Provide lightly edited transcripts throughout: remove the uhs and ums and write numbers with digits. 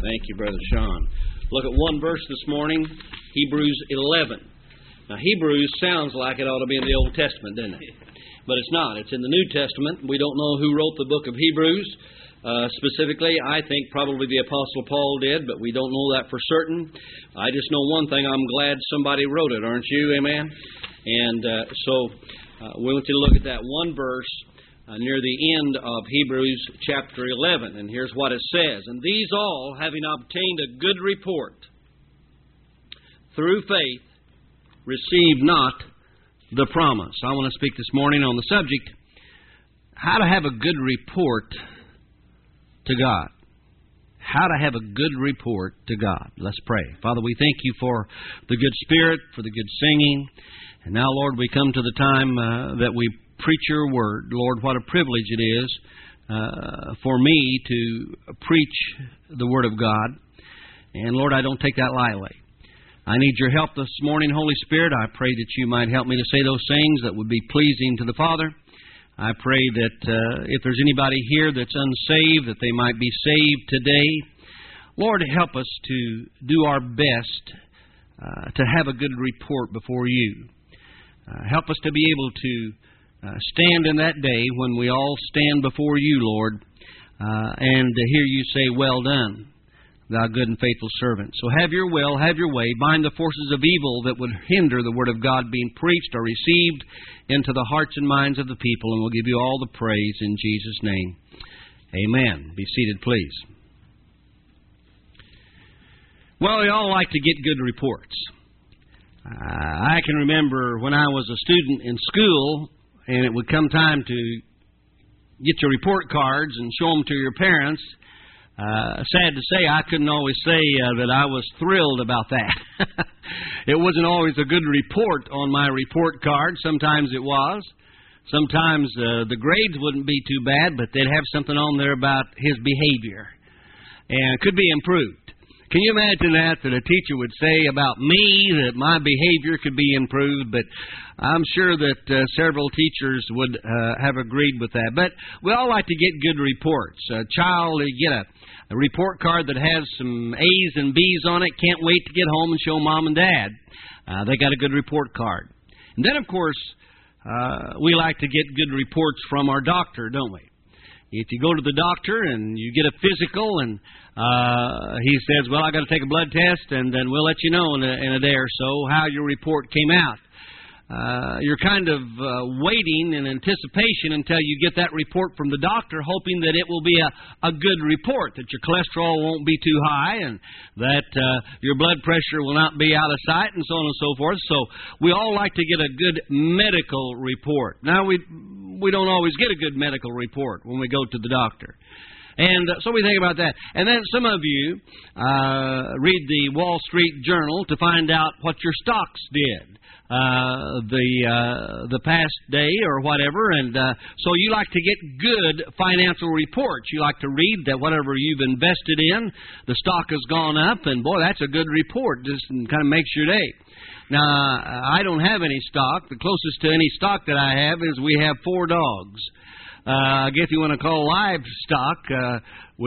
Thank you, Brother Sean. Look at one verse this morning, Hebrews 11. Now, Hebrews sounds like it ought to be in the Old Testament, doesn't it? But it's not. It's in the New Testament. We don't know who wrote the book of Hebrews. Specifically, I think probably the Apostle Paul did, but we don't know that for certain. I just know one thing. I'm glad somebody wrote it, aren't you? Amen? And so we want you to look at that one verse near the end of Hebrews chapter 11. And here's what it says. And these all, having obtained a good report, through faith, receive not the promise. I want to speak this morning on the subject, how to have a good report to God. How to have a good report to God. Let's pray. Father, we thank you for the good spirit, for the good singing. And now, Lord, we come to the time that we preach your word. Lord, what a privilege it is for me to preach the word of God. And Lord, I don't take that lightly. I need your help this morning, Holy Spirit. I pray that you might help me to say those things that would be pleasing to the Father. I pray that if there's anybody here that's unsaved, that they might be saved today. Lord, help us to do our best to have a good report before you. Help us to be able to stand in that day when we all stand before you, Lord, and to hear you say, well done, thou good and faithful servant. So have your will, have your way. Bind the forces of evil that would hinder the word of God being preached or received into the hearts and minds of the people, and we'll give you all the praise in Jesus' name. Amen. Be seated, please. Well, we all like to get good reports. I can remember when I was a student in school, and it would come time to get your report cards and show them to your parents. Sad to say, I couldn't always say that I was thrilled about that. It wasn't always a good report on my report card. Sometimes it was. Sometimes the grades wouldn't be too bad, but they'd have something on there about his behavior. And it could be improved. Can you imagine that a teacher would say about me that my behavior could be improved? But I'm sure that several teachers would have agreed with that. But we all like to get good reports. A child, you get a report card that has some A's and B's on it, can't wait to get home and show Mom and Dad. They got a good report card. And then, of course, we like to get good reports from our doctor, don't we? If you go to the doctor and you get a physical and he says, well, I got to take a blood test and then we'll let you know in a day or so how your report came out. You're kind of waiting in anticipation until you get that report from the doctor, hoping that it will be a good report, that your cholesterol won't be too high and that your blood pressure will not be out of sight and so on and so forth. So we all like to get a good medical report. Now, we don't always get a good medical report when we go to the doctor. And so we think about that. And then some of you read the Wall Street Journal to find out what your stocks did the past day or whatever. And so you like to get good financial reports. You like to read that whatever you've invested in, the stock has gone up. And, boy, that's a good report. Just kind of makes your day. Now, I don't have any stock. The closest to any stock that I have is we have 4 dogs. I guess you want to call livestock, but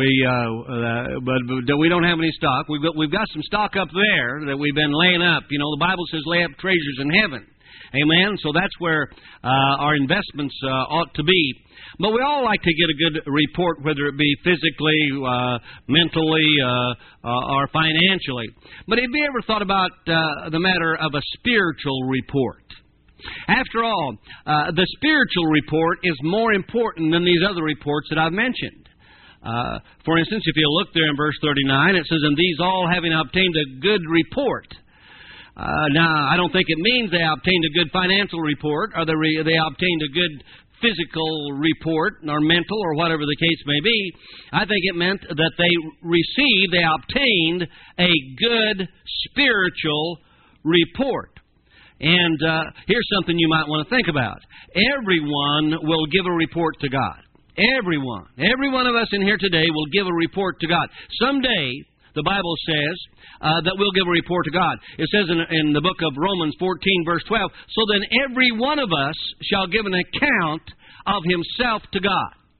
we don't have any stock. We've got some stock up there that we've been laying up. You know, the Bible says lay up treasures in heaven. Amen? So that's where our investments ought to be. But we all like to get a good report, whether it be physically, mentally, or financially. But have you ever thought about the matter of a spiritual report? After all, the spiritual report is more important than these other reports that I've mentioned. For instance, if you look there in verse 39, it says, and these all having obtained a good report. Now, I don't think it means they obtained a good financial report or they obtained a good physical report or mental or whatever the case may be. I think it meant that they obtained a good spiritual report. And here's something you might want to think about. Everyone will give a report to God. Everyone. Every one of us in here today will give a report to God. Someday, the Bible says that we'll give a report to God. It says in the book of Romans 14, verse 12, so then every one of us shall give an account of himself to God.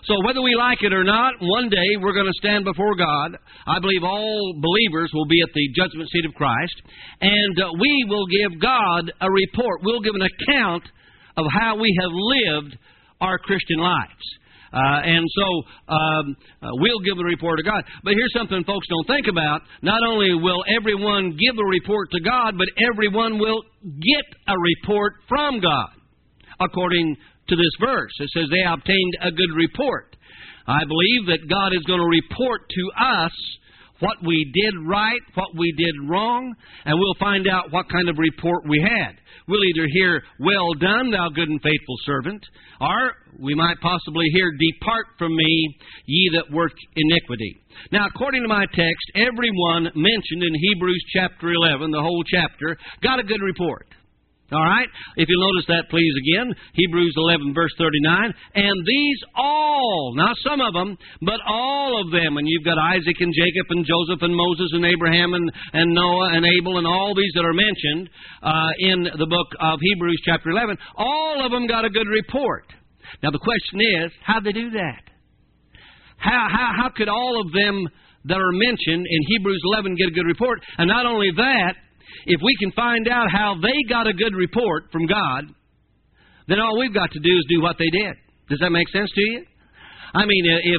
So whether we like it or not, one day we're going to stand before God. I believe all believers will be at the judgment seat of Christ, and we will give God a report. We'll give an account of how we have lived our Christian lives. And so we'll give a report to God. But here's something folks don't think about. Not only will everyone give a report to God, but everyone will get a report from God, according to this verse. It says they obtained a good report. I believe that God is going to report to us what we did right, what we did wrong, and we'll find out what kind of report we had. We'll either hear, "Well done, thou good and faithful servant," or we might possibly hear, "Depart from me, ye that work iniquity." Now, according to my text, everyone mentioned in Hebrews chapter 11, the whole chapter, got a good report. All right? If you'll notice that, please, again, Hebrews 11, verse 39. And these all, not some of them, but all of them, and you've got Isaac and Jacob and Joseph and Moses and Abraham and Noah and Abel and all these that are mentioned in the book of Hebrews chapter 11, all of them got a good report. Now, the question is, how'd they do that? How could all of them that are mentioned in Hebrews 11 get a good report? And not only that, if we can find out how they got a good report from God, then all we've got to do is do what they did. Does that make sense to you? I mean, if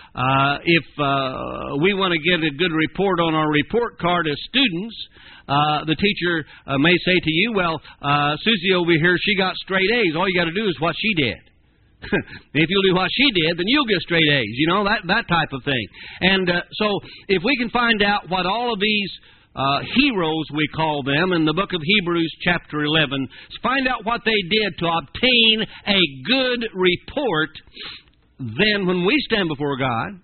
we want to get a good report on our report card as students, the teacher may say to you, "Well, Susie over here, she got straight A's. All you got to do is what she did." If you'll do what she did, then you'll get straight A's. You know, that type of thing. And so if we can find out what all of these heroes, we call them, in the book of Hebrews chapter 11, find out what they did to obtain a good report, then when we stand before God,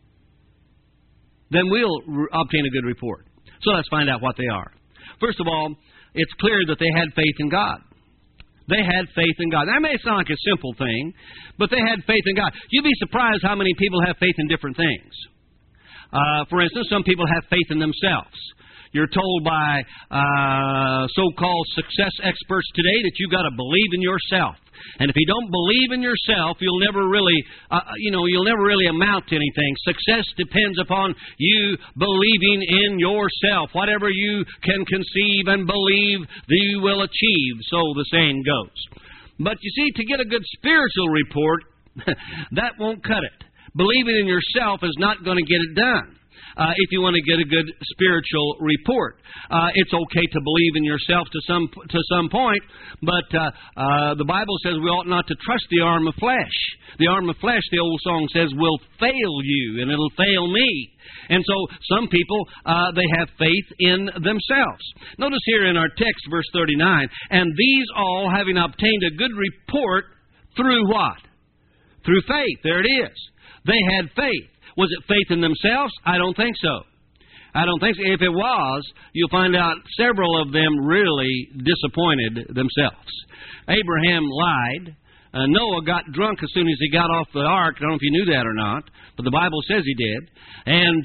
then we'll obtain a good report. So let's find out what they are. First of all, it's clear that they had faith in God. They had faith in God. That may sound like a simple thing, but they had faith in God. You'd be surprised how many people have faith in different things. For instance, some people have faith in themselves. You're told by so-called success experts today that you've got to believe in yourself. And if you don't believe in yourself, you'll never really, you'll never really amount to anything. Success depends upon you believing in yourself. Whatever you can conceive and believe, you will achieve. So the saying goes. But you see, to get a good spiritual report, that won't cut it. Believing in yourself is not going to get it done. If you want to get a good spiritual report, it's okay to believe in yourself to some point, but the Bible says we ought not to trust the arm of flesh. The arm of flesh, the old song says, will fail you, and it'll fail me. And so some people, they have faith in themselves. Notice here in our text, verse 39, and these all, having obtained a good report, through what? Through faith. There it is. They had faith. Was it faith in themselves? I don't think so. I don't think so. If it was, you'll find out several of them really disappointed themselves. Abraham lied. Noah got drunk as soon as he got off the ark. I don't know if you knew that or not, but the Bible says he did. And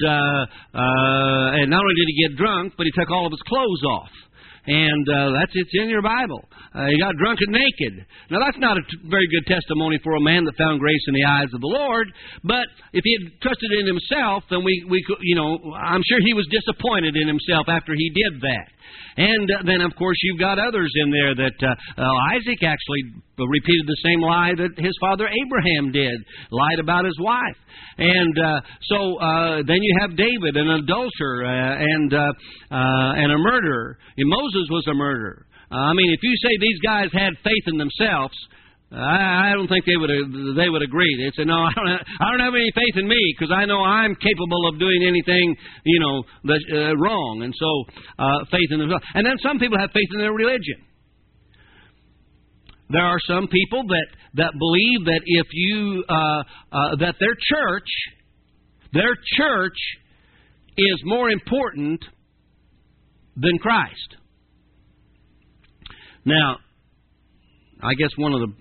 not only did he get drunk, but he took all of his clothes off. And it's in your Bible. He got drunk and naked. Now, that's not a very good testimony for a man that found grace in the eyes of the Lord. But if he had trusted in himself, then I'm sure he was disappointed in himself after he did that. And then, of course, you've got others in there that Isaac actually repeated the same lie that his father Abraham did, lied about his wife. And so then you have David, an adulterer and a murderer. And Moses was a murderer. I mean, if you say these guys had faith in themselves, I don't think they would agree. They'd say, "No, I don't have any faith in me because I know I'm capable of doing anything, that's wrong." And so, faith in themselves. And then some people have faith in their religion. There are some people that believe that if you that their church is more important than Christ. Now, I guess one of the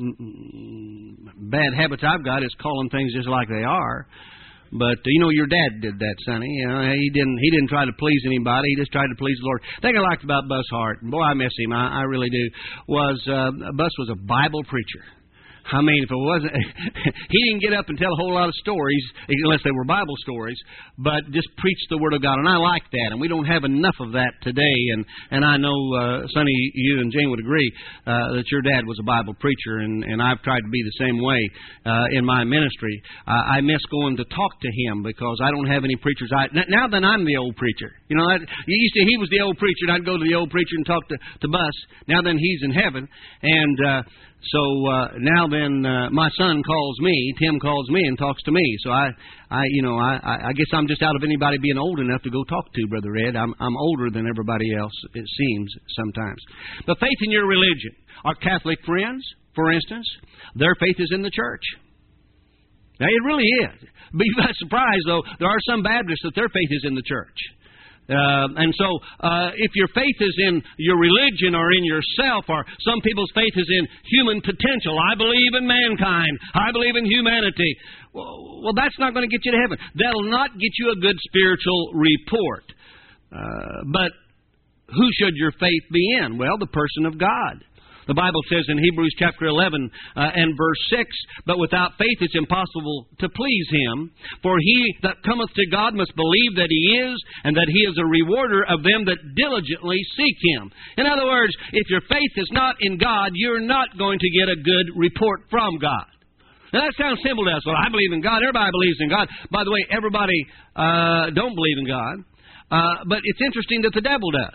bad habits I've got is calling things just like they are. But your dad did that, Sonny. He didn't try to please anybody. He just tried to please the Lord. The thing I liked about Bus Hart, and boy, I miss him. I really do. Was Bus was a Bible preacher. I mean, if it wasn't, he didn't get up and tell a whole lot of stories, unless they were Bible stories, but just preach the Word of God. And I like that, and we don't have enough of that today. And I know, Sonny, you and Jane would agree that your dad was a Bible preacher, and I've tried to be the same way in my ministry. I miss going to talk to him because I don't have any preachers. Now then, I'm the old preacher. You know, he was the old preacher, and I'd go to the old preacher and talk to Bus. Now then, he's in heaven, and so now then, my son calls me, Tim calls me and talks to me. So I guess I'm just out of anybody being old enough to go talk to Brother Ed. I'm older than everybody else, it seems sometimes. But faith in your religion. Our Catholic friends, for instance, their faith is in the church. Now, it really is. Be not surprised, though, there are some Baptists that their faith is in the church. And so, if your faith is in your religion or in yourself, or some people's faith is in human potential, I believe in mankind, I believe in humanity, well, that's not going to get you to heaven. That'll not get you a good spiritual report. But who should your faith be in? Well, the person of God. The Bible says in Hebrews chapter 11 and verse 6, "But without faith it's impossible to please Him. For he that cometh to God must believe that He is, and that He is a rewarder of them that diligently seek Him." In other words, if your faith is not in God, you're not going to get a good report from God. Now, that sounds simple to us. Well, I believe in God. Everybody believes in God. By the way, everybody don't believe in God. But it's interesting that the devil does.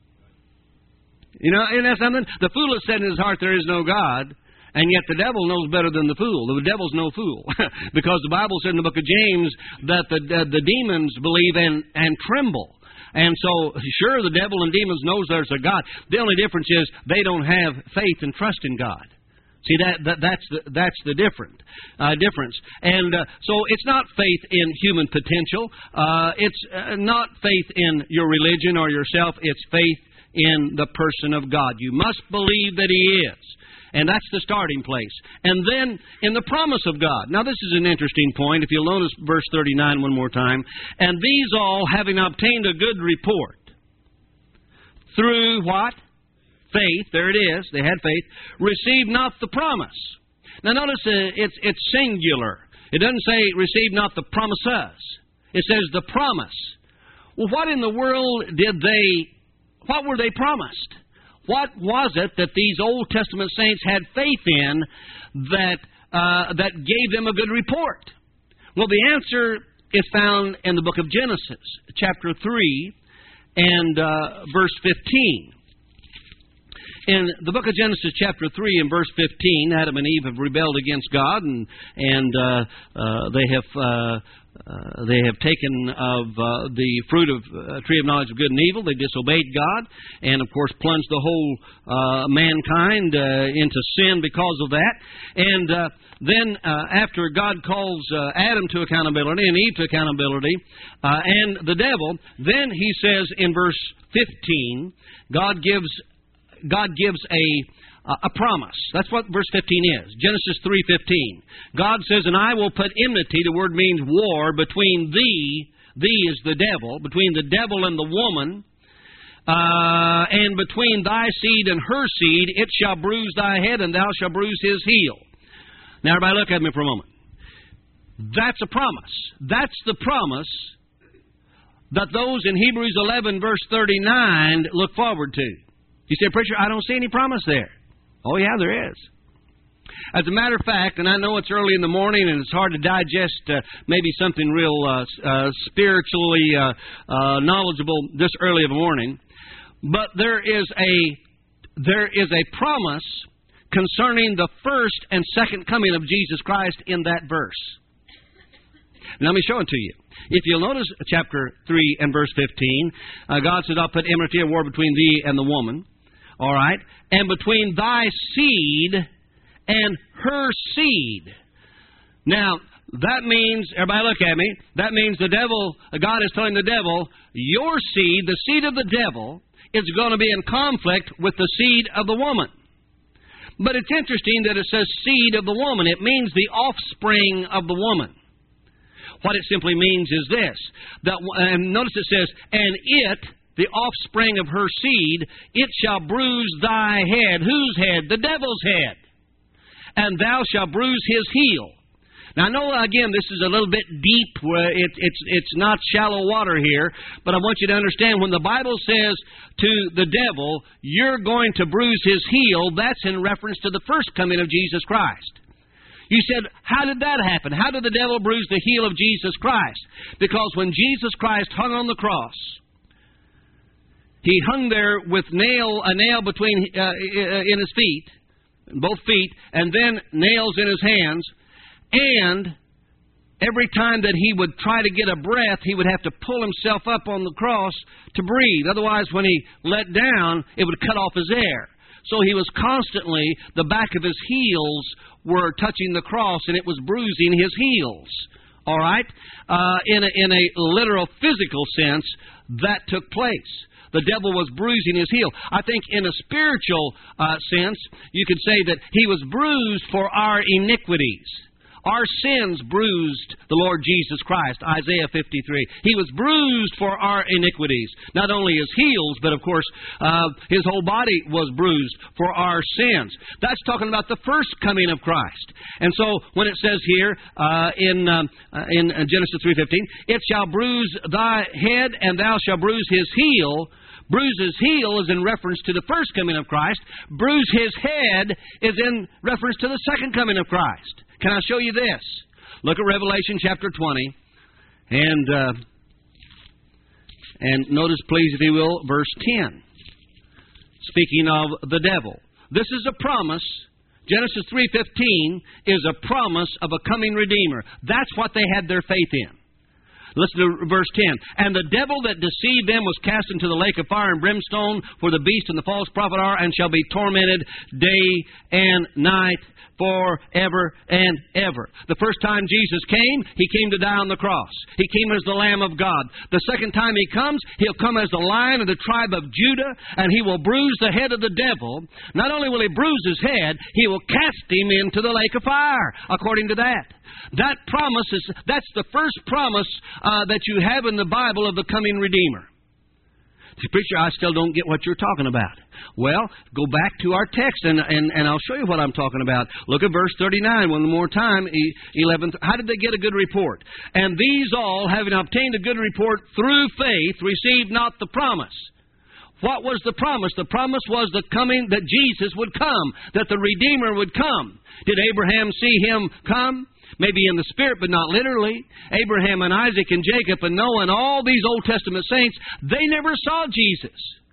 You know, and that's something. The fool has said in his heart there is no God, and yet the devil knows better than the fool. The devil's no fool. Because the Bible said in the book of James that the demons believe and tremble. And so, sure, the devil and demons knows there's a God. The only difference is they don't have faith and trust in God. See, that's the difference. And so it's not faith in human potential. It's not faith in your religion or yourself. It's faith in the person of God. You must believe that He is. And that's the starting place. And then in the promise of God. Now this is an interesting point. If you'll notice verse 39 one more time. "And these all, having obtained a good report, through" what? Faith. There it is. They had faith. "Received not the promise." Now notice it's singular. It doesn't say "received not the promises." It says the promise. Well, what in the world what were they promised? What was it that these Old Testament saints had faith in that gave them a good report? Well, the answer is found in the book of Genesis, chapter 3 and verse 15. In the book of Genesis, chapter 3 and verse 15, Adam and Eve have rebelled against God, and they have taken of the fruit of tree of knowledge of good and evil. They disobeyed God, and of course plunged the whole mankind into sin because of that. And then after God calls Adam to accountability and Eve to accountability, and the devil, then He says in verse 15, God gives a promise. That's what verse 15 is. Genesis 3:15. God says, "And I will put enmity," the word means war, "between thee," thee is the devil, between the devil and the woman, and between thy seed and her seed, it shall bruise thy head, and thou shalt bruise his heel. Now, everybody look at me for a moment. That's a promise. That's the promise that those in Hebrews 11, verse 39, look forward to. You say, "Preacher, I don't see any promise there." Oh, yeah, there is. As a matter of fact, and I know it's early in the morning and it's hard to digest maybe something real spiritually knowledgeable this early of a morning, but there is a promise concerning the first and second coming of Jesus Christ in that verse. Now, let me show it to you. If you'll notice chapter 3 and verse 15, God says, "I'll put enmity and war between thee and the woman." All right? "And between thy seed and her seed." Now, that means, everybody look at me, that means the devil, God is telling the devil, your seed, the seed of the devil, is going to be in conflict with the seed of the woman. But it's interesting that it says seed of the woman. It means the offspring of the woman. What it simply means is this. And notice it says, "And it," the offspring of her seed, "it shall bruise thy head." Whose head? The devil's head. and thou shalt bruise his heel. Now, I know, again, this is a little bit deep. It's not shallow water here, but I want you to understand, when the Bible says to the devil, you're going to bruise his heel, that's in reference to the first coming of Jesus Christ. You said, how did that happen? How did the devil bruise the heel of Jesus Christ? Because when Jesus Christ hung on the cross, he hung there with a nail between in his feet, both feet, and then nails in his hands. And every time that he would try to get a breath, he would have to pull himself up on the cross to breathe. Otherwise, when he let down, it would cut off his air. So he was constantly, the back of his heels were touching the cross, and it was bruising his heels. All right? In a literal physical sense, that took place. The devil was bruising his heel. I think in a spiritual sense, you could say that he was bruised for our iniquities. Our sins bruised the Lord Jesus Christ, Isaiah 53. He was bruised for our iniquities. Not only his heels, but of course, his whole body was bruised for our sins. That's talking about the first coming of Christ. And so, when it says here in Genesis 3:15, it shall bruise thy head, and thou shalt bruise his heel. Bruise his heel is in reference to the first coming of Christ. Bruise his head is in reference to the second coming of Christ. Can I show you this? Look at Revelation chapter 20. And notice, please, if you will, verse 10. Speaking of the devil. This is a promise. Genesis 3:15 is a promise of a coming Redeemer. That's what they had their faith in. Listen to verse 10. And the devil that deceived them was cast into the lake of fire and brimstone, where the beast and the false prophet are, and shall be tormented day and night forever and ever. The first time Jesus came, He came to die on the cross. He came as the Lamb of God. The second time He comes, He'll come as the Lion of the tribe of Judah, and He will bruise the head of the devil. Not only will He bruise his head, He will cast him into the lake of fire, according to that. That promise that's the first promise that you have in the Bible of the coming Redeemer. Preacher, I still don't get what you're talking about. Well, go back to our text, and I'll show you what I'm talking about. Look at verse 39 one more time. 11. How did they get a good report? And these all, having obtained a good report through faith, received not the promise. What was the promise? The promise was the coming, that Jesus would come, that the Redeemer would come. Did Abraham see Him come? Maybe in the spirit, but not literally. Abraham and Isaac and Jacob and Noah and all these Old Testament saints, they never saw Jesus.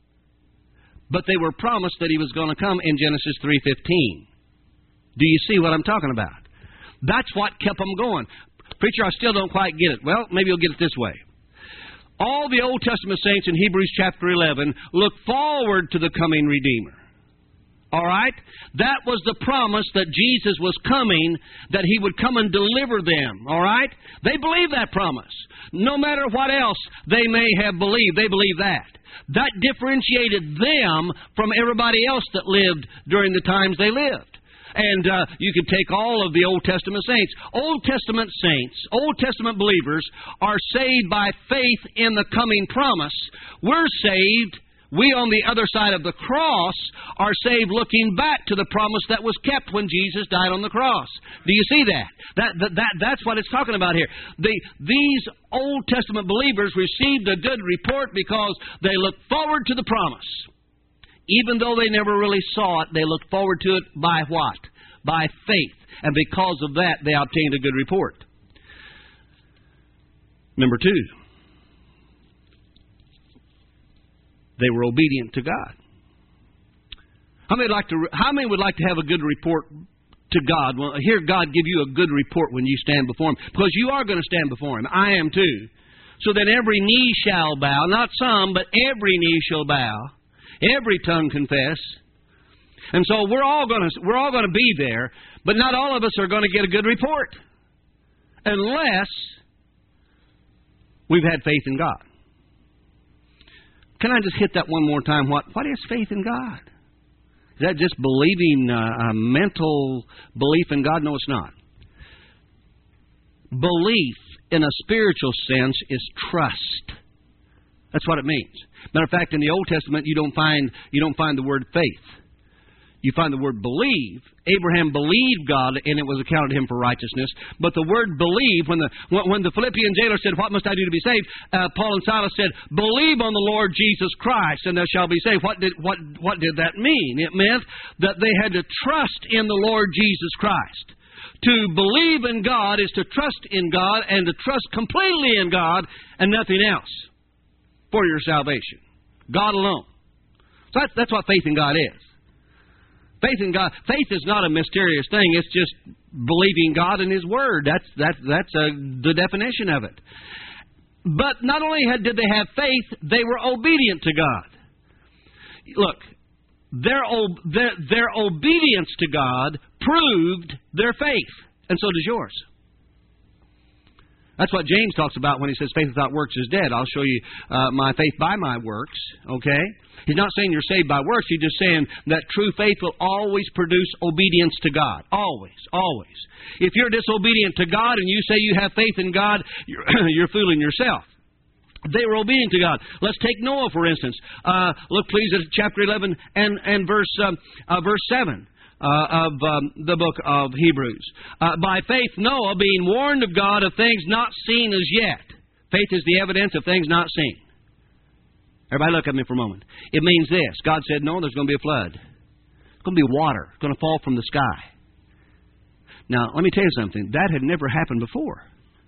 But they were promised that He was going to come in Genesis 3:15. Do you see what I'm talking about? That's what kept them going. Preacher, I still don't quite get it. Well, maybe you'll get it this way. All the Old Testament saints in Hebrews chapter 11 look forward to the coming Redeemer. All right? That was the promise that Jesus was coming, that He would come and deliver them. All right? They believe that promise. No matter what else they may have believed, they believe that. That differentiated them from everybody else that lived during the times they lived. And you could take all of the Old Testament saints. Old Testament saints, Old Testament believers are saved by faith in the coming promise. We're saved. We on the other side of the cross are saved looking back to the promise that was kept when Jesus died on the cross. Do you see that? That's what it's talking about here. These Old Testament believers received a good report because they looked forward to the promise. Even though they never really saw it, they looked forward to it by what? By faith. And because of that, they obtained a good report. Number 2. They were obedient to God. How many would like to have a good report to God? Well, hear God give you a good report when you stand before Him. Because you are going to stand before Him. I am too. So that every knee shall bow. Not some, but every knee shall bow. Every tongue confess. And so we're all going to be there. But not all of us are going to get a good report. Unless we've had faith in God. Can I just hit that one more time? What is faith in God? Is that just believing, a mental belief in God? No, it's not. Belief in a spiritual sense is trust. That's what it means. Matter of fact, in the Old Testament, you don't find the word faith. you find the word believe. Abraham believed God, and it was accounted to him for righteousness. But the word believe, when the Philippian jailer said, "What must I do to be saved?" Paul and Silas said, "Believe on the Lord Jesus Christ, and thou shalt be saved." What did that mean? It meant that they had to trust in the Lord Jesus Christ. To believe in God is to trust in God and to trust completely in God and nothing else for your salvation. God alone. So that's what faith in God is. Faith in God. Faith is not a mysterious thing. It's just believing God and His Word. That's the definition of it. But not only did they have faith, they were obedient to God. Look, their obedience to God proved their faith, and so does yours. That's what James talks about when he says faith without works is dead. I'll show you my faith by my works, okay? He's not saying you're saved by works. He's just saying that true faith will always produce obedience to God. Always, always. If you're disobedient to God and you say you have faith in God, you're fooling yourself. They were obedient to God. Let's take Noah, for instance. Look, please, at chapter 11 and verse 7. Of the book of Hebrews. By faith, Noah, being warned of God of things not seen as yet. Faith is the evidence of things not seen. Everybody look at me for a moment. It means this. God said, no, there's going to be a flood. It's going to be water. It's going to fall from the sky. Now, let me tell you something. That had never happened before.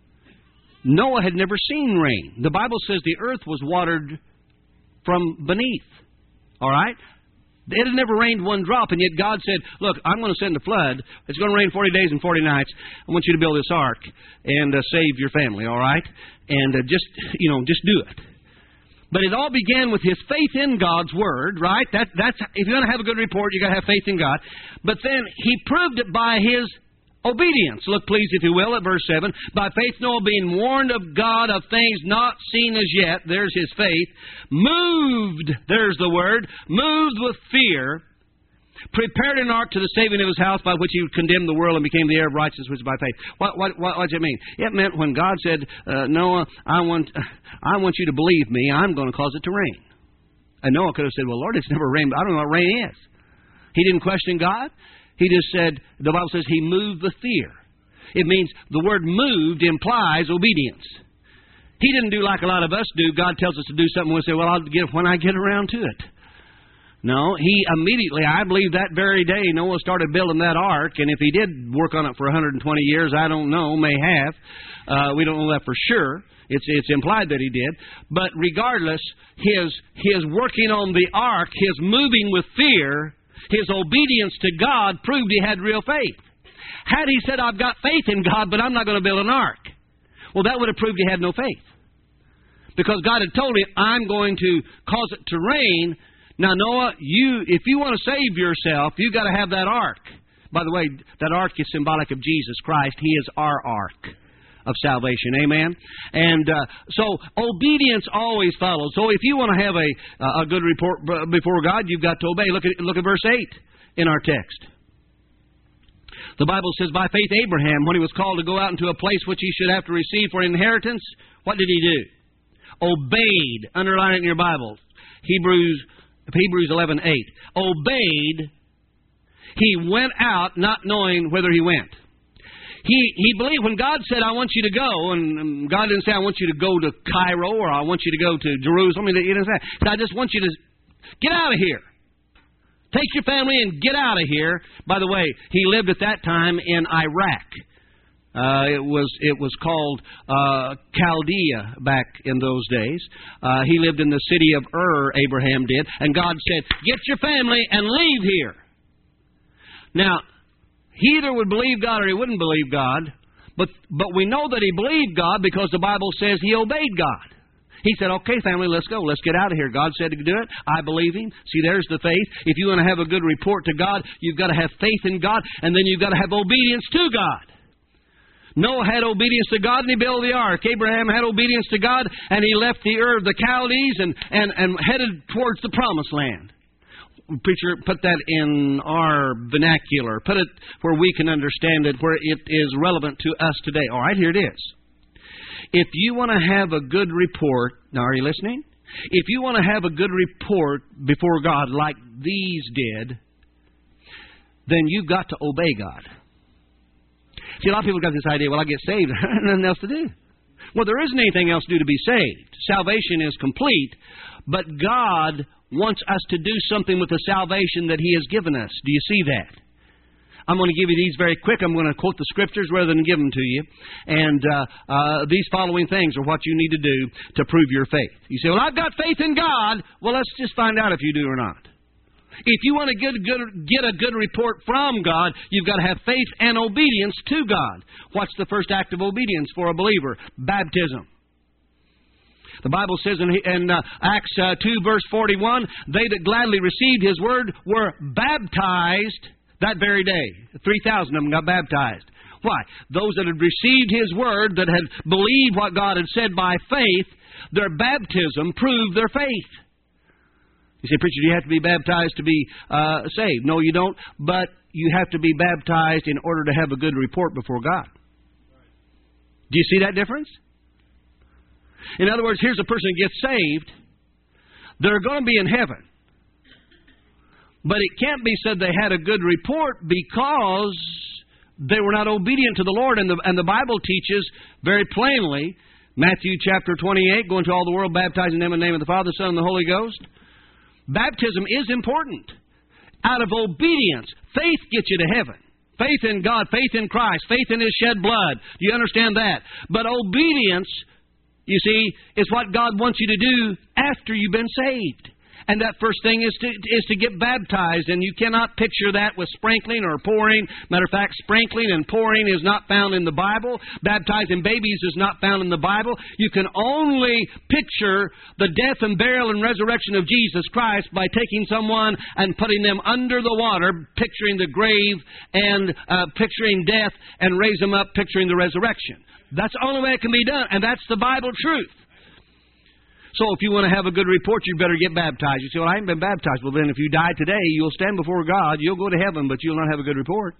Noah had never seen rain. The Bible says the earth was watered from beneath. All right? It had never rained one drop, and yet God said, look, I'm going to send a flood. It's going to rain 40 days and 40 nights. I want you to build this ark and save your family, all right? And just do it. But it all began with his faith in God's Word, right? That's if you're going to have a good report, you've got to have faith in God. But then he proved it by his obedience. Look, please, if you will, at verse 7. By faith Noah, being warned of God of things not seen as yet, there's his faith, moved, there's the word, moved with fear, prepared an ark to the saving of his house, by which he would condemn the world and became the heir of righteousness, which is by faith. What does it mean? It meant when God said, Noah, I want you to believe me, I'm going to cause it to rain. And Noah could have said, well, Lord, it's never rained. I don't know what rain is. He didn't question God. He just said, the Bible says he moved with fear. It means the word moved implies obedience. He didn't do like a lot of us do. God tells us to do something, we'll say, well, I'll get it when I get around to it. No, he immediately, I believe that very day, Noah started building that ark, and if he did work on it for 120 years, I don't know, may have. We don't know that for sure. It's implied that he did. But regardless, his working on the ark, his moving with fear, his obedience to God proved he had real faith. Had he said, I've got faith in God, but I'm not going to build an ark, well, that would have proved he had no faith. Because God had told him, I'm going to cause it to rain. Now, Noah, if you want to save yourself, you've got to have that ark. By the way, that ark is symbolic of Jesus Christ. He is our ark of salvation. Amen? And so obedience always follows. So if you want to have a good report before God, you've got to obey. Look at verse 8 in our text. The Bible says, by faith Abraham, when he was called to go out into a place which he should have to receive for inheritance, what did he do? Obeyed. Underline it in your Bible. Hebrews 11:8. Obeyed. He went out not knowing whither he went. He believed when God said, I want you to go, and God didn't say, I want you to go to Cairo or I want you to go to Jerusalem. He didn't say, he said, I just want you to get out of here. Take your family and get out of here. By the way, he lived at that time in Iraq. It was called Chaldea back in those days. He lived in the city of Ur, Abraham did. And God said, get your family and leave here. Now, he either would believe God or he wouldn't believe God. But we know that he believed God because the Bible says he obeyed God. He said, okay, family, let's go. Let's get out of here. God said to do it. I believe him. See, there's the faith. If you want to have a good report to God, you've got to have faith in God, and then you've got to have obedience to God. Noah had obedience to God, and he built the ark. Abraham had obedience to God, and he left the Ur of the Chaldees and headed towards the promised land. Preacher, put that in our vernacular. Put it where we can understand it, where it is relevant to us today. All right, here it is. If you want to have a good report, now are you listening? If you want to have a good report before God like these did, then you've got to obey God. See, a lot of people got this idea, well, I get saved, nothing else to do. Well, there isn't anything else to do to be saved. Salvation is complete, but God wants us to do something with the salvation that He has given us. Do you see that? I'm going to give you these very quick. I'm going to quote the Scriptures rather than give them to you. And these following things are what you need to do to prove your faith. You say, well, I've got faith in God. Well, let's just find out if you do or not. If you want to get a good report from God, you've got to have faith and obedience to God. What's the first act of obedience for a believer? Baptism. The Bible says in Acts 2, verse 41, they that gladly received His word were baptized that very day. 3,000 of them got baptized. Why? Those that had received His word, that had believed what God had said by faith, their baptism proved their faith. You say, preacher, do you have to be baptized to be saved? No, you don't. But you have to be baptized in order to have a good report before God. Do you see that difference? In other words, here's a person who gets saved. They're going to be in heaven. But it can't be said they had a good report because they were not obedient to the Lord. And the Bible teaches very plainly, Matthew chapter 28, go into all the world, baptizing them in the name of the Father, Son, and the Holy Ghost. Baptism is important. Out of obedience, faith gets you to heaven. Faith in God, faith in Christ, faith in His shed blood. Do you understand that? But obedience, you see, is what God wants you to do after you've been saved. And that first thing is to get baptized. And you cannot picture that with sprinkling or pouring. Matter of fact, sprinkling and pouring is not found in the Bible. Baptizing babies is not found in the Bible. You can only picture the death and burial and resurrection of Jesus Christ by taking someone and putting them under the water, picturing the grave and picturing death, and raise them up, picturing the resurrection. That's the only way it can be done. And that's the Bible truth. So if you want to have a good report, you better get baptized. You say, well, I haven't been baptized. Well, then if you die today, you'll stand before God. You'll go to heaven, but you'll not have a good report.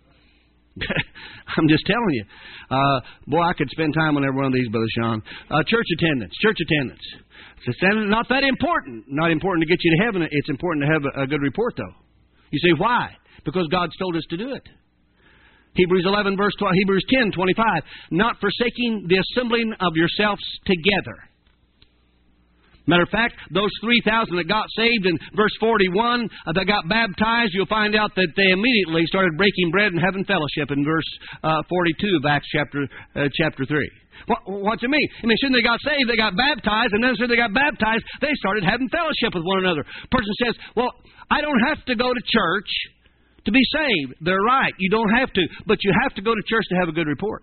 I'm just telling you. Boy, I could spend time on every one of these, Brother Sean. Church attendance. Church attendance. It's not that important. Not important to get you to heaven. It's important to have a good report, though. You say, why? Because God's told us to do it. Hebrews 11, verse 12, Hebrews 10, 25. Not forsaking the assembling of yourselves together. Matter of fact, those 3,000 that got saved in verse 41, that got baptized, you'll find out that they immediately started breaking bread and having fellowship in verse 42 of Acts chapter 3. What's it mean? I mean, as soon as they got saved, they got baptized, and then as soon as they got baptized, they started having fellowship with one another. A person says, well, I don't have to go to church to be saved. They're right. You don't have to, but you have to go to church to have a good report.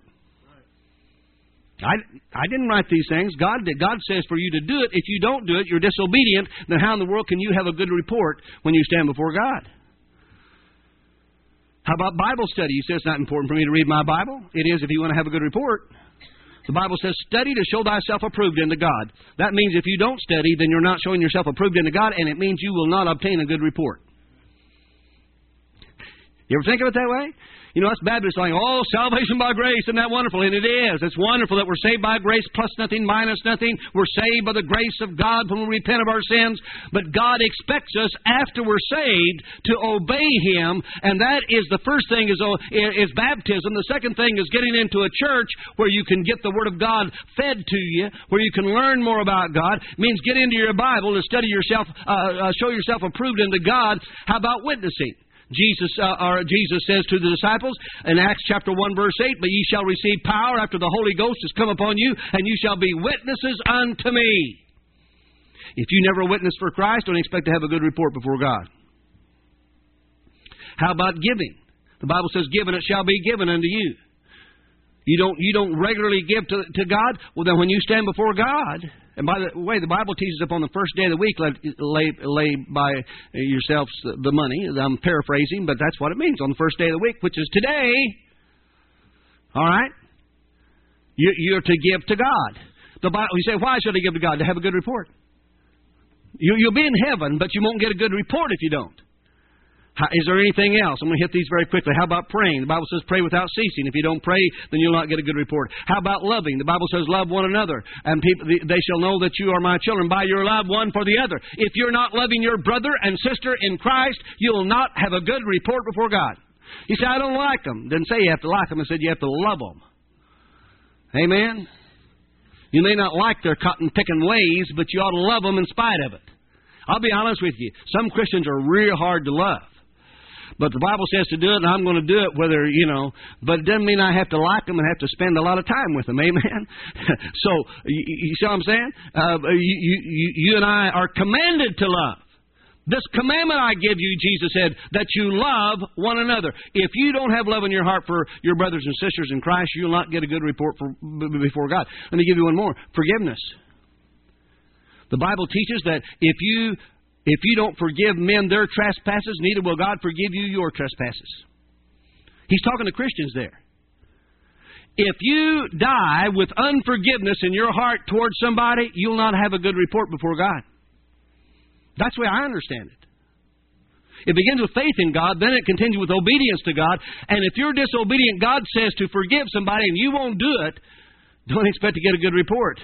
I didn't write these things. God did. God says for you to do it. If you don't do it, you're disobedient. Then how in the world can you have a good report when you stand before God? How about Bible study? You say it's not important for me to read my Bible. It is if you want to have a good report. The Bible says, study to show thyself approved unto God. That means if you don't study, then you're not showing yourself approved unto God, and it means you will not obtain a good report. You ever think of it that way? You know, us Baptists are like, oh, salvation by grace, isn't that wonderful? And it is. It's wonderful that we're saved by grace, plus nothing, minus nothing. We're saved by the grace of God when we repent of our sins. But God expects us, after we're saved, to obey Him. And that is the first thing is baptism. The second thing is getting into a church where you can get the Word of God fed to you, where you can learn more about God. It means get into your Bible to study yourself, show yourself approved unto God. How about witnessing? Jesus says to the disciples in Acts chapter 1 verse 8, but ye shall receive power after the Holy Ghost has come upon you, and you shall be witnesses unto me. If you never witness for Christ, don't expect to have a good report before God. How about giving? The Bible says, give and it shall be given unto you. You don't regularly give to God? Well, then when you stand before God, and by the way, the Bible teaches upon the first day of the week, lay by yourselves the money. I'm paraphrasing, but that's what it means, on the first day of the week, which is today. All right? You're to give to God. The Bible, you say, why should I give to God? To have a good report. You'll be in heaven, but you won't get a good report if you don't. Is there anything else? I'm going to hit these very quickly. How about praying? The Bible says pray without ceasing. If you don't pray, then you'll not get a good report. How about loving? The Bible says love one another. And they shall know that you are my children by your love one for the other. If you're not loving your brother and sister in Christ, you'll not have a good report before God. You say, I don't like them. Didn't say you have to like them. I said you have to love them. Amen? You may not like their cotton-picking ways, but you ought to love them in spite of it. I'll be honest with you. Some Christians are real hard to love. But the Bible says to do it, and I'm going to do it whether, but it doesn't mean I have to like them and have to spend a lot of time with them. Amen? So, you see what I'm saying? You and I are commanded to love. This commandment I give you, Jesus said, that you love one another. If you don't have love in your heart for your brothers and sisters in Christ, you'll not get a good report before God. Let me give you one more. Forgiveness. The Bible teaches that if you don't forgive men their trespasses, neither will God forgive you your trespasses. He's talking to Christians there. If you die with unforgiveness in your heart towards somebody, you'll not have a good report before God. That's the way I understand it. It begins with faith in God, then it continues with obedience to God. And if you're disobedient, God says to forgive somebody and you won't do it, don't expect to get a good report.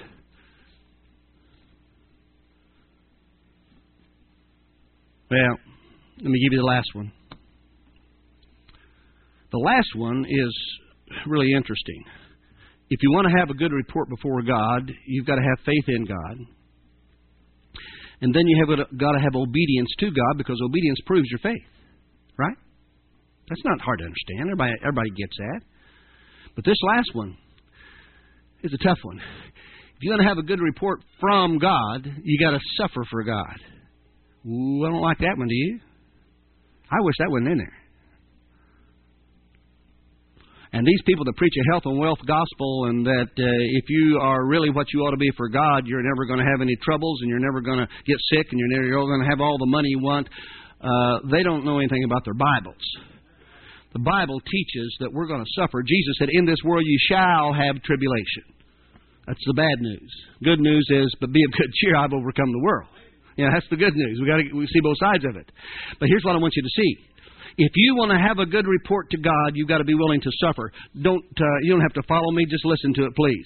Well, let me give you the last one. The last one is really interesting. If you want to have a good report before God, you've got to have faith in God. And then you have got to have obedience to God, because obedience proves your faith. Right? That's not hard to understand. Everybody gets that. But this last one is a tough one. If you're going to have a good report from God, you got to suffer for God. Ooh, I don't like that one, do you? I wish that wasn't in there. And these people that preach a health and wealth gospel, and that if you are really what you ought to be for God, you're never going to have any troubles, and you're never going to get sick, and you're never going to have all the money you want, they don't know anything about their Bibles. The Bible teaches that we're going to suffer. Jesus said, in this world you shall have tribulation. That's the bad news. Good news is, but be of good cheer, I've overcome the world. That's the good news. We see both sides of it. But here's what I want you to see. If you want to have a good report to God, you've got to be willing to suffer. You don't have to follow me. Just listen to it, please.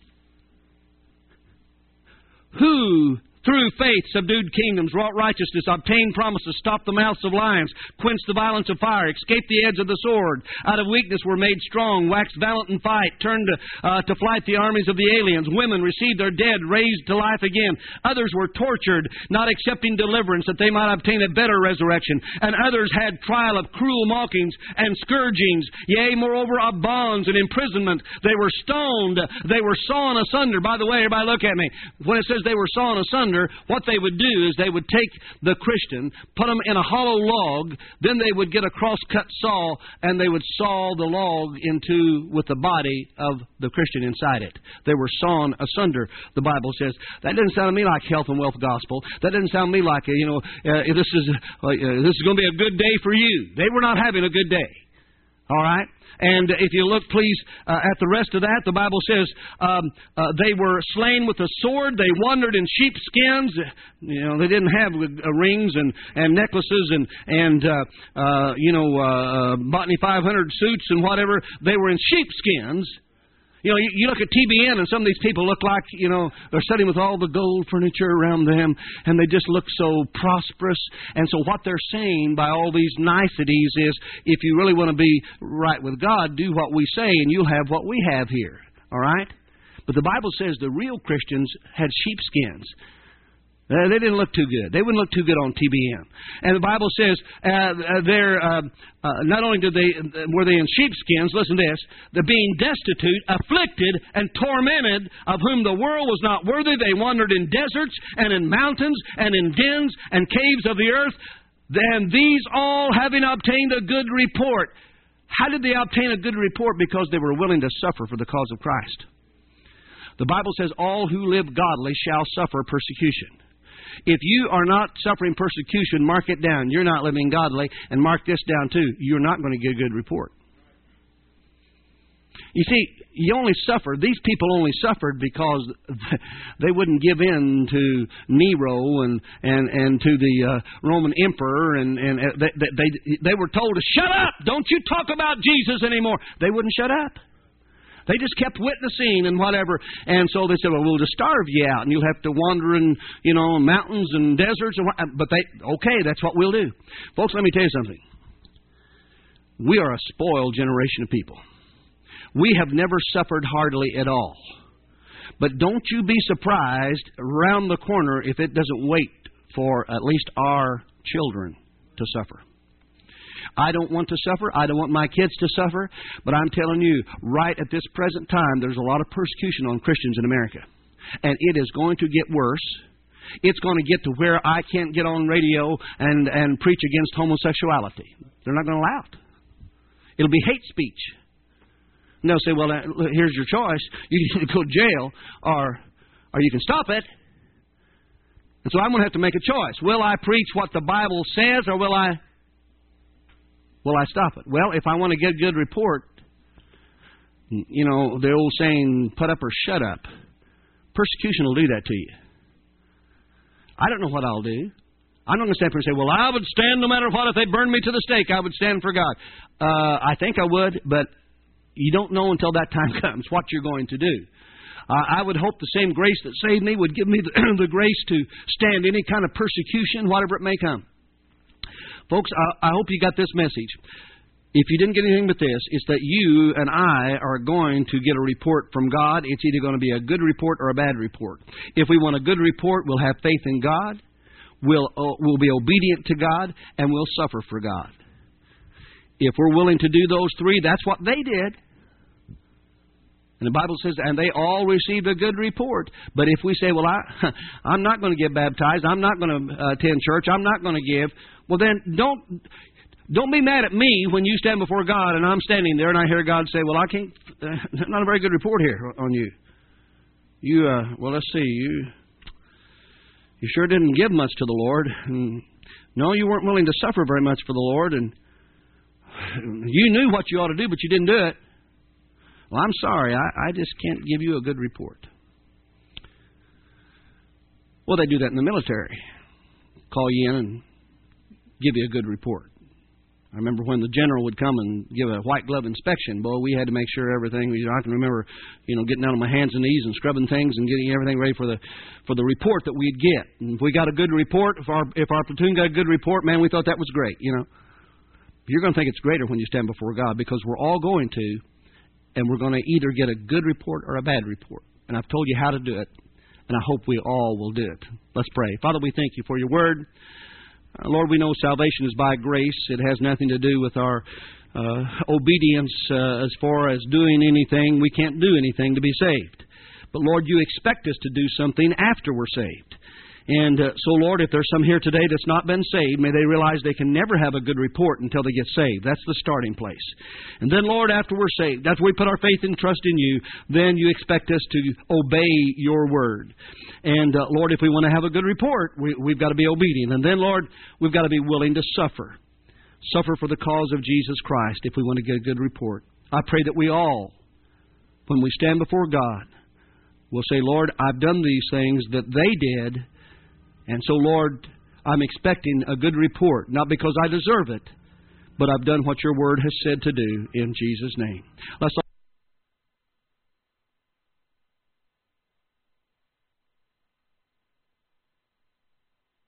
Who, through faith, subdued kingdoms, wrought righteousness, obtained promises, stopped the mouths of lions, quenched the violence of fire, escaped the edge of the sword, out of weakness were made strong, waxed valiant in fight, turned to flight the armies of the aliens. Women received their dead, raised to life again. Others were tortured, not accepting deliverance, that they might obtain a better resurrection. And others had trial of cruel mockings and scourgings, yea, moreover, of bonds and imprisonment. They were stoned, they were sawn asunder. By the way, everybody look at me. When it says they were sawn asunder, what they would do is they would take the Christian, put them in a hollow log, then they would get a cross-cut saw, and they would saw the log with the body of the Christian inside it. They were sawn asunder, the Bible says. That doesn't sound to me like health and wealth gospel. That doesn't sound to me like, this is going to be a good day for you. They were not having a good day. All right? And if you look, please, at the rest of that, the Bible says they were slain with a sword. They wandered in sheepskins. They didn't have rings and necklaces and bought any 500 suits and whatever. They were in sheepskins. You look at TBN, and some of these people look like, they're sitting with all the gold furniture around them, and they just look so prosperous. And so what they're saying by all these niceties is, if you really want to be right with God, do what we say, and you'll have what we have here. All right? But the Bible says the real Christians had sheepskins. They didn't look too good. They wouldn't look too good on TBN. And the Bible says not only were they in sheepskins, listen to this, they're being destitute, afflicted, and tormented, of whom the world was not worthy. They wandered in deserts and in mountains and in dens and caves of the earth. And these all having obtained a good report. How did they obtain a good report? Because they were willing to suffer for the cause of Christ. The Bible says all who live godly shall suffer persecution. If you are not suffering persecution, mark it down. You're not living godly. And mark this down too. You're not going to get a good report. You see, you only suffered, these people only suffered because they wouldn't give in to Nero and to the Roman emperor, and they were told to shut up, don't you talk about Jesus anymore. They wouldn't shut up. They just kept witnessing and whatever. And so they said, well, we'll just starve you out, and you'll have to wander in, mountains and deserts. But okay, that's what we'll do. Folks, let me tell you something. We are a spoiled generation of people. We have never suffered hardly at all. But don't you be surprised around the corner if it doesn't wait for at least our children to suffer. I don't want to suffer. I don't want my kids to suffer. But I'm telling you, right at this present time, there's a lot of persecution on Christians in America. And it is going to get worse. It's going to get to where I can't get on radio and preach against homosexuality. They're not going to allow it. It'll be hate speech. And they'll say, well, here's your choice. You can go to jail or you can stop it. And so I'm going to have to make a choice. Will I preach what the Bible says, or will I stop it? Well, if I want to get a good report, the old saying, put up or shut up. Persecution will do that to you. I don't know what I'll do. I'm not going to stand for and say, well, I would stand no matter what. If they burned me to the stake, I would stand for God. I think I would, but you don't know until that time comes what you're going to do. I would hope the same grace that saved me would give me the grace to stand any kind of persecution, whatever it may come. Folks, I hope you got this message. If you didn't get anything but this, it's that you and I are going to get a report from God. It's either going to be a good report or a bad report. If we want a good report, we'll have faith in God, we'll be obedient to God, and we'll suffer for God. If we're willing to do those three, that's what they did. And the Bible says, and they all received a good report. But if we say, well, I'm not going to get baptized, I'm not going to attend church, I'm not going to give, well, then don't be mad at me when you stand before God and I'm standing there and I hear God say, well, I can't, not a very good report here on you. Well, let's see, you sure didn't give much to the Lord. And no, you weren't willing to suffer very much for the Lord, and you knew what you ought to do, but you didn't do it. Well, I'm sorry, I just can't give you a good report. Well, they do that in the military. Call you in and give you a good report. I remember when the general would come and give a white glove inspection. Boy, we had to make sure everything. I can remember, getting down on my hands and knees and scrubbing things and getting everything ready for the report that we'd get. And if we got a good report, if our platoon got a good report, man, we thought that was great. You're going to think it's greater when you stand before God, because we're all going to, and we're going to either get a good report or a bad report. And I've told you how to do it, and I hope we all will do it. Let's pray. Father, we thank you for your word. Lord, we know salvation is by grace. It has nothing to do with our obedience as far as doing anything. We can't do anything to be saved. But, Lord, you expect us to do something after we're saved. And so, Lord, if there's some here today that's not been saved, may they realize they can never have a good report until they get saved. That's the starting place. And then, Lord, after we're saved, after we put our faith and trust in you, then you expect us to obey your word. And, Lord, if we want to have a good report, we've got to be obedient. And then, Lord, we've got to be willing to suffer. Suffer for the cause of Jesus Christ if we want to get a good report. I pray that we all, when we stand before God, will say, Lord, I've done these things that they did. And so, Lord, I'm expecting a good report, not because I deserve it, but I've done what your word has said to do in Jesus' name. Let's